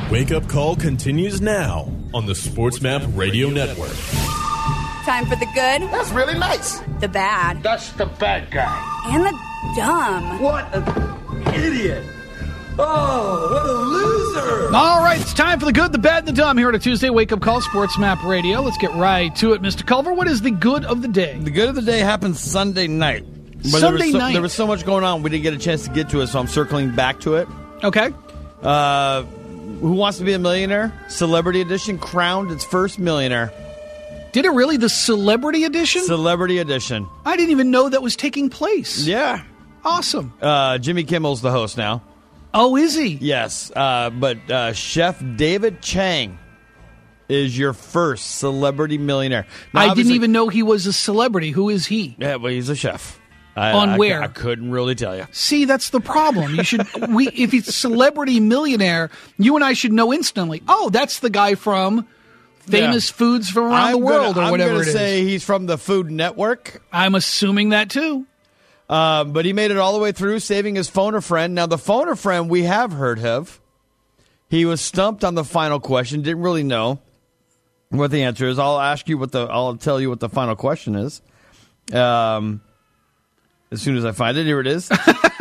Wake Up Call continues now on the SportsMap Radio Network. Time for the good. That's really nice. The bad. That's the bad guy. And the dumb. What an idiot. Oh, what a loser. All right, it's time for the good, the bad, and the dumb here on a Tuesday Wake Up Call, SportsMap Radio. Let's get right to it, Mr. Culver. What is the good of the day? The good of the day happened Sunday night. But there was so much going on, we didn't get a chance to get to it, so I'm circling back to it. Okay. Who Wants to Be a Millionaire? Celebrity Edition crowned its first millionaire. Did it really? The Celebrity Edition? Celebrity Edition. I didn't even know that was taking place. Yeah. Awesome. Jimmy Kimmel's the host now. Oh, is he? Yes. But Chef David Chang is your first celebrity millionaire. Now, I didn't even know he was a celebrity. Who is he? Yeah, well, he's a chef. Where? I couldn't really tell you. See, that's the problem. You should. If he's a celebrity millionaire, you and I should know instantly. Oh, that's the guy from Famous Foods from Around the World or whatever it is. I'm going to say he's from the Food Network. I'm assuming that too. But he made it all the way through, saving his phone a friend. Now, the phone a friend we have heard of. He was stumped on the final question. Didn't really know what the answer is. I'll tell you what the final question is. As soon as I find it, here it is.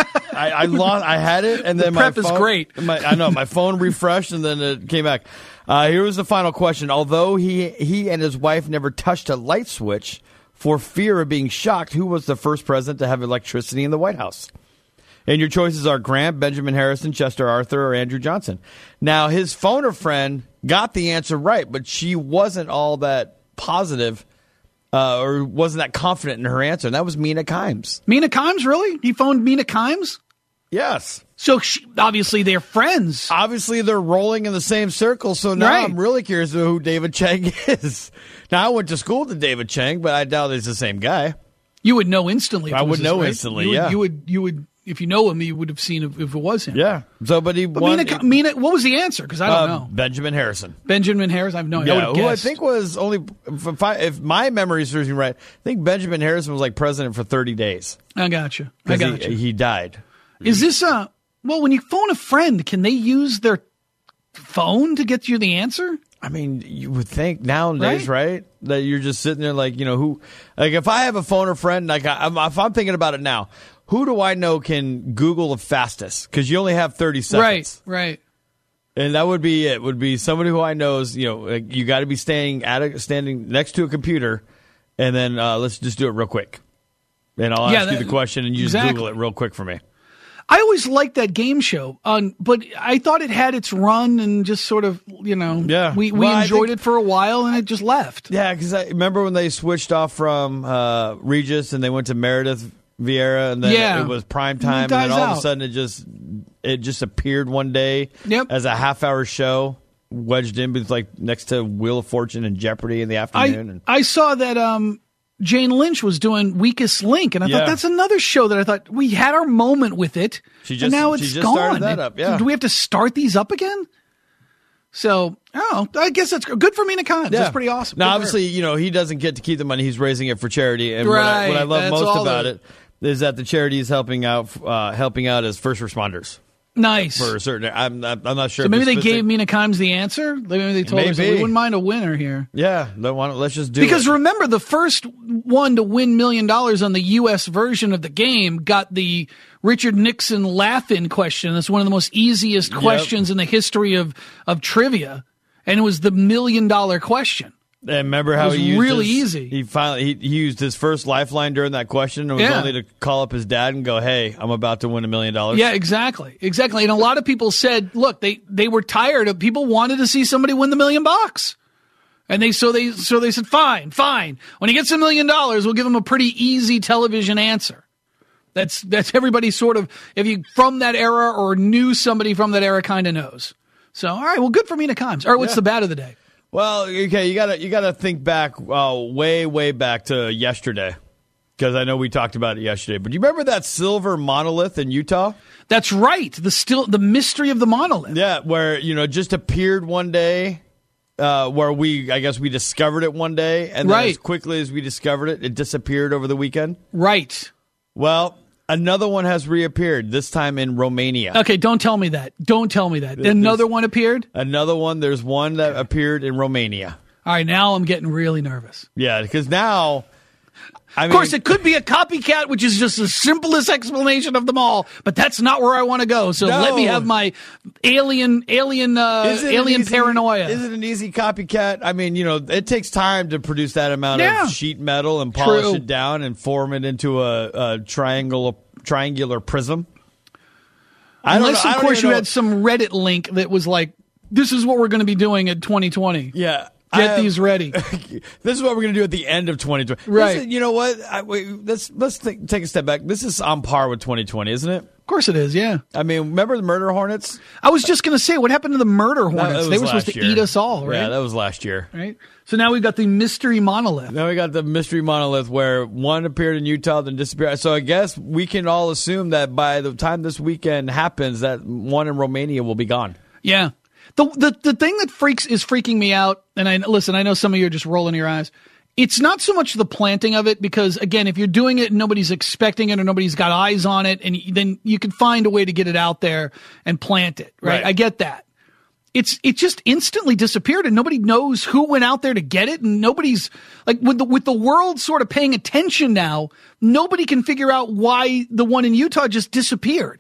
I had it, and then the prep is great. I know my phone refreshed, and then it came back. Here was the final question. Although he and his wife never touched a light switch for fear of being shocked, who was the first president to have electricity in the White House? And your choices are Grant, Benjamin Harrison, Chester Arthur, or Andrew Johnson. Now, his phone a friend got the answer right, but she wasn't all that positive. Or wasn't that confident in her answer. And that was Mina Kimes. Mina Kimes, really? He phoned Mina Kimes? Yes. So obviously they're friends. Obviously they're rolling in the same circle. So now I'm really curious who David Chang is. Now I went to school with David Chang, but I doubt he's the same guy. You would know instantly. I would know instantly. You would. If you know him, you would have seen if it was him. Yeah. So, but won. Mina, what was the answer? Because I don't know. Benjamin Harrison. Benjamin Harrison. I have no idea. Yeah, who I think was only, if my memory serves me right, I think Benjamin Harrison was like president for 30 days. I got you. He died. Is this when you phone a friend, can they use their phone to get you the answer? I mean, you would think nowadays, right? That you're just sitting there like, who, like if I have a phone or friend, like if I'm thinking about it now, who do I know can Google the fastest? Because you only have 30 seconds. Right. And that would be it. Would be somebody who I know is, you got to be standing next to a computer, and then let's just do it real quick. And I'll ask you the question, and you just Google it real quick for me. I always liked that game show, but I thought it had its run and just sort of, we enjoyed it for a while and it just left. Yeah, because I remember when they switched off from Regis and they went to Meredith Vieira, and then it was prime time, and then all of a sudden it just appeared one day as a half-hour show wedged in, like next to Wheel of Fortune and Jeopardy in the afternoon. I saw that Jane Lynch was doing Weakest Link, and I thought that's another show that I thought we had our moment with it, and now it's gone. Started that up. Yeah. Do we have to start these up again? So, I guess that's good for Mina Kimes. Yeah. That's pretty awesome. Now, obviously, he doesn't get to keep the money. He's raising it for charity, and what I love most about it is that the charity is helping out as first responders. Nice. For a certain, I'm not sure. So maybe they gave Mina Kimes the answer. Maybe they told us we wouldn't mind a winner here. Yeah, let's just do it. Because remember, the first one to win $1 million on the U.S. version of the game got the Richard Nixon laugh-in question. That's one of the most easiest questions in the history of trivia, and it was the $1 million question. And remember how he used really easy. He used his first lifeline during that question. It was only to call up his dad and go, "Hey, I'm about to win $1 million." Yeah, exactly. And a lot of people said, "Look, they were tired of people wanted to see somebody win the $1 million." And they said, "Fine. When he gets $1 million, we'll give him a pretty easy television answer." That's everybody sort of, if you from that era or knew somebody from that era, kind of knows. So, all right, well, good for Mina Kimes. All right, what's the bad of the day? Well, okay, you gotta think back, way back to yesterday, because I know we talked about it yesterday. But do you remember that silver monolith in Utah? That's right. The mystery of the monolith. Yeah, where just appeared one day, where I guess we discovered it one day, and then as quickly as we discovered it, it disappeared over the weekend. Right. Well, Another one has reappeared, this time in Romania. Okay, don't tell me that. Don't tell me that. Another one appeared? Another one. There's one that appeared in Romania. All right, now I'm getting really nervous. Yeah, because now... Of course, it could be a copycat, which is just the simplest explanation of them all, but that's not where I want to go. So let me have my alien paranoia. Is it an easy copycat? I mean, it takes time to produce that amount of sheet metal and polish it down and form it into a triangular prism. Unless, of course, you had some Reddit link that was like, this is what we're going to be doing in 2020. Yeah. Get these ready. This is what we're going to do at the end of 2020. Right. You know what? Let's take a step back. This is on par with 2020, isn't it? Of course it is, yeah. I mean, remember the murder hornets? I was just going to say, what happened to the murder hornets? They were supposed to eat us all, right? Yeah, that was last year. Right. So now we've got the mystery monolith. Now we got the mystery monolith where one appeared in Utah, then disappeared. So I guess we can all assume that by the time this weekend happens, that one in Romania will be gone. Yeah. The thing that is freaking me out, and I know some of you are just rolling your eyes. It's not so much the planting of it, because again, if you're doing it and nobody's expecting it or nobody's got eyes on it, and then you can find a way to get it out there and plant it, right? I get that. It just instantly disappeared, and nobody knows who went out there to get it, and nobody's like with the world sort of paying attention now. Nobody can figure out why the one in Utah just disappeared.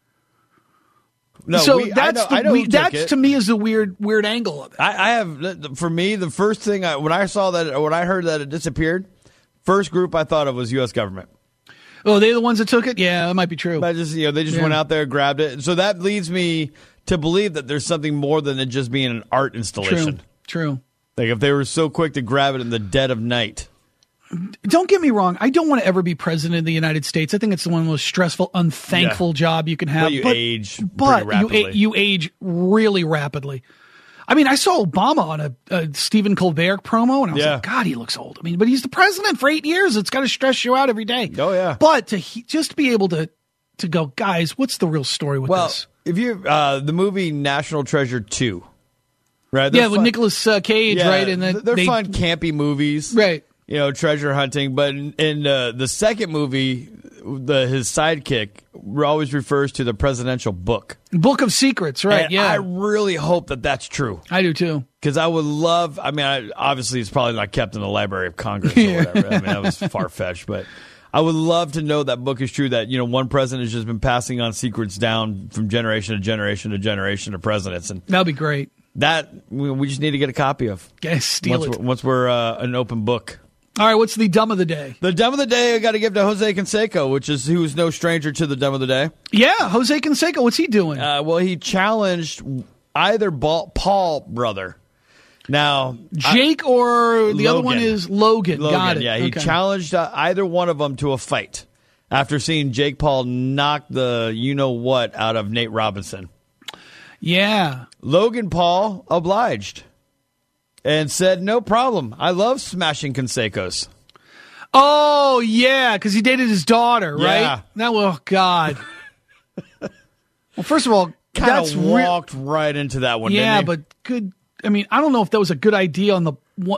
No, so that's to me is the weird angle of it. I have, for me, the first thing when I heard that it disappeared, first group I thought of was U.S. government. Oh, they're the ones that took it? Yeah, that might be true. They just went out there, grabbed it. So that leads me to believe that there's something more than it just being an art installation. True. Like if they were so quick to grab it in the dead of night. Don't get me wrong. I don't want to ever be president of the United States. I think it's the one of the most stressful, unthankful job you can have. But age pretty rapidly. You age really rapidly. I mean, I saw Obama on a Stephen Colbert promo, and I was like, God, he looks old. I mean, but he's the president for 8 years. It's got to stress you out every day. Oh, yeah. But just be able to go, guys, what's the real story with this? If you the movie National Treasure 2, right? With Nicolas Cage, right? And they're fun, campy movies. Right. Treasure hunting. But in the second movie, his sidekick always refers to the presidential book. Book of Secrets, right? And I really hope that that's true. I do too. Because I would love, obviously it's probably not kept in the Library of Congress or whatever. I mean, that was far-fetched. But I would love to know that book is true, that, one president has just been passing on secrets down from generation to generation to generation of presidents. And that'd be great. That we just need to get a copy of. Yes, steal it. Once we're an open book. All right, what's the dumb of the day? The dumb of the day I got to give to Jose Canseco, who's no stranger to the dumb of the day. Yeah, Jose Canseco, what's he doing? He challenged either Paul brother. Now, Jake or the other one is Logan. Got it. Yeah, he challenged either one of them to a fight after seeing Jake Paul knock the you-know-what out of Nate Robinson. Yeah. Logan Paul obliged and said, no problem. I love smashing Cansecos. Oh, yeah, because he dated his daughter, right? Yeah. Oh, God. Well, first of all, kind of walked right into that one, didn't he? But good. I mean, I don't know if that was a good idea on the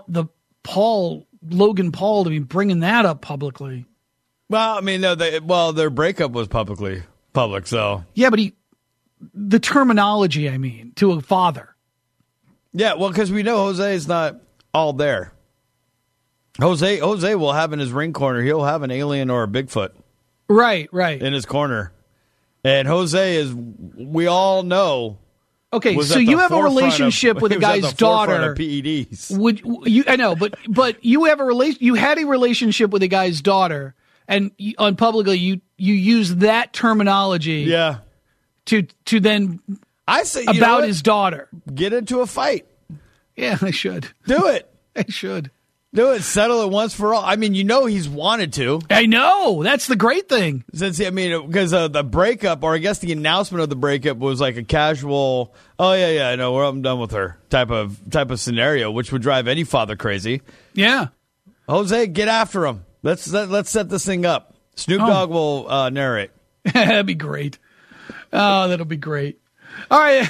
Logan Paul to be bringing that up publicly. Well, I mean, their breakup was public, so. Yeah, but the terminology, to a father. Yeah, well, because we know Jose is not all there. Jose will have in his ring corner, he'll have an alien or a Bigfoot. Right. In his corner. And Jose is, we all know. Okay, so you have a relationship with a guy's daughter. Of PEDs. I know, but you have you had a relationship with a guy's daughter, and on publicly you use that terminology. Yeah. To then about his daughter. Get into a fight. Yeah, I should. Do it. I should. Do it. Settle it once for all. I mean, he's wanted to. I know. That's the great thing. Because the breakup, or I guess the announcement of the breakup was like a casual, I know, I'm done with her type of scenario, which would drive any father crazy. Yeah. Jose, get after him. Let's set this thing up. Snoop Dogg will narrate. That'd be great. Oh, that'll be great. All right.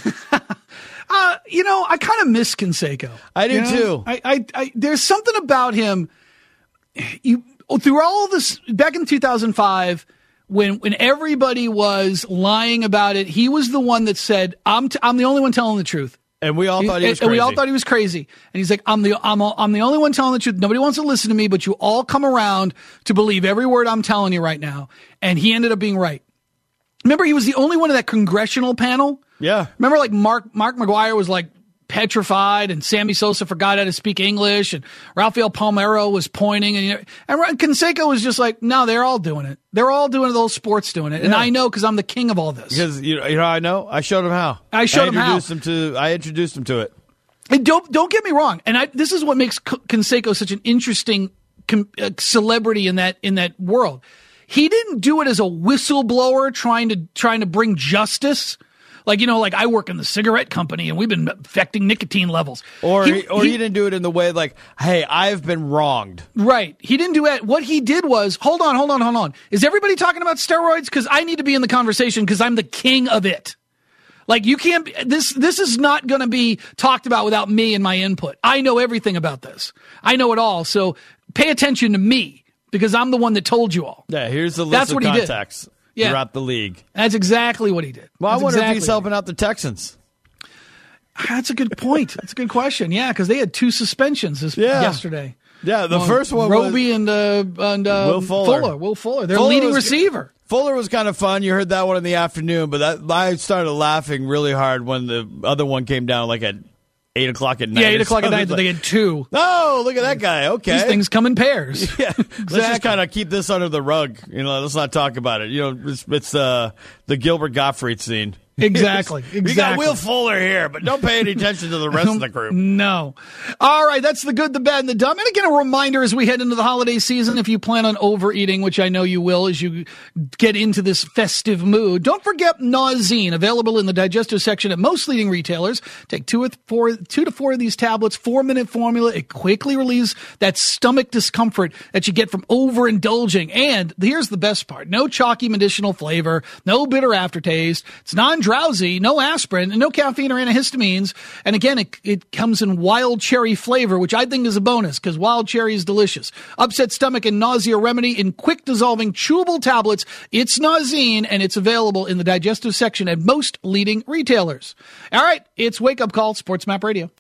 I kind of miss Canseco. I do too. I there's something about him. Through all of this, back in 2005, when everybody was lying about it, he was the one that said, I'm the only one telling the truth. And we all thought he was crazy. And we all thought he was crazy. And he's like, I'm the only one telling the truth. Nobody wants to listen to me, but you all come around to believe every word I'm telling you right now. And he ended up being right. Remember, he was the only one in that congressional panel. Yeah. Remember, like Mark McGuire was like petrified, and Sammy Sosa forgot how to speak English, and Rafael Palmeiro was pointing, and Canseco was just like, no, they're all doing it. They're all doing it. The whole sport's doing it, and I know because I'm the king of all this. Because you know, I know. I showed him how. I introduced him to it. And don't get me wrong. And this is what makes Canseco such an interesting celebrity in that world. He didn't do it as a whistleblower trying to bring justice. Like, like I work in the cigarette company and we've been affecting nicotine levels. Or he didn't do it in the way like, hey, I've been wronged. Right. He didn't do it. What he did was, hold on. Is everybody talking about steroids? Because I need to be in the conversation because I'm the king of it. Like, you can't, this is not going to be talked about without me and my input. I know everything about this. I know it all. So pay attention to me because I'm the one that told you all. Yeah, here's the list of contacts. Throughout the league. That's exactly what he did. Well, I wonder if he's helping out the Texans. That's a good point. That's a good question. Yeah, because they had 2 suspensions yesterday. Yeah, the first one Roby and Will Fuller. Will Fuller, their leading receiver. Fuller was kind of fun. You heard that one in the afternoon, but I started laughing really hard when the other one came down like at 8 o'clock at night. Yeah, 8 o'clock at night. They had 2. Oh, look at that guy. Okay. These things come in pairs. Yeah. Exactly. Let's just kind of keep this under the rug. Let's not talk about it. It's the Gilbert Gottfried scene. Exactly. You got Will Fuller here, but don't pay any attention to the rest of the group. No. All right, that's the good, the bad, and the dumb. And again, a reminder as we head into the holiday season, if you plan on overeating, which I know you will as you get into this festive mood, don't forget Nauzene, available in the digestive section at most leading retailers. Take 2 to 4 of these tablets, 4-minute formula. It quickly relieves that stomach discomfort that you get from overindulging. And here's the best part. No chalky medicinal flavor, no bitter aftertaste. It's non-drowsy, no aspirin, and no caffeine or antihistamines. And again, it comes in wild cherry flavor, which I think is a bonus because wild cherry is delicious. Upset stomach and nausea remedy in quick dissolving chewable tablets. It's Nauzene, and it's available in the digestive section at most leading retailers. All right, it's Wake Up Call, Sports Map Radio.